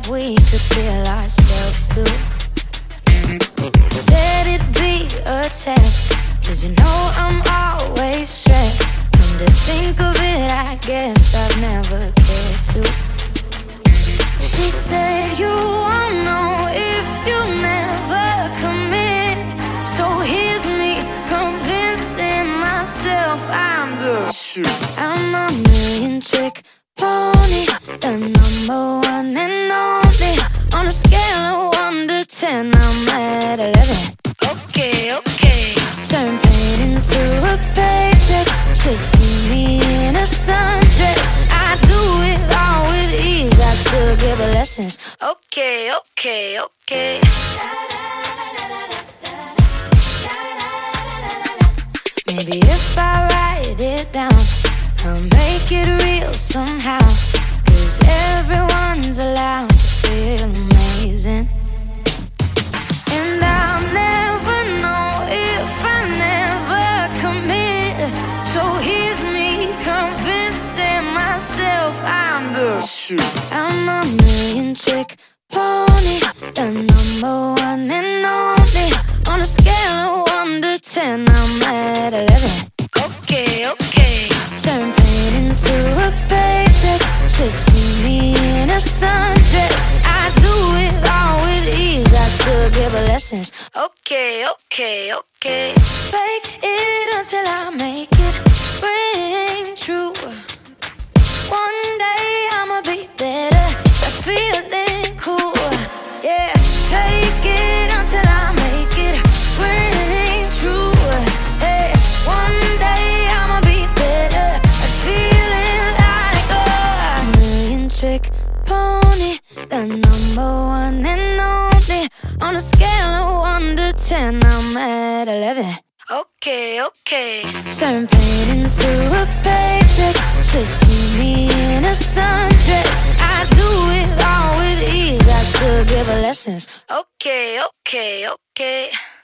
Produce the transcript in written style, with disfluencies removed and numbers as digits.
we could feel ourselves too. Said it'd be a test, 'cause you know I'm always stressed. Come to think of it, I guess I've never cared to. She said you won't know if you never commit. So here's me convincing myself I'm the shit. I'm a million trick pony, the number one and only. On a scale of 1 to 10, I'm at 11. Okay, okay. Turn pain into a paycheck. Should see me in a sundress. I do it all with ease. I should give her lessons. Okay, okay, okay. Maybe if I write it down, I'll make it real somehow. 'Cause everyone's allowed to feel amazing. And I'll never know if I never commit. So here's me convincing myself I'm the shit. I'm a million trick pony, the number one and only. On a scale of 1 to 10, I'm at 11. Okay, okay. Turn pain into a paycheck. Should see me in a sundress. I do it all with ease. I should give her lessons. Okay, okay, okay. Fake it until I make it ring true. One day I'ma be better, feeling cool. Yeah, fake it until I make it ring true. Hey, one day I'ma be better, feeling like a million trick pony, the number one and only. On a scale of 1 to 10, I'm at 11. Okay, okay. Turn pain into a paycheck. Should see me in a sundress. I do it all with ease. I should give her lessons. Okay, okay, okay.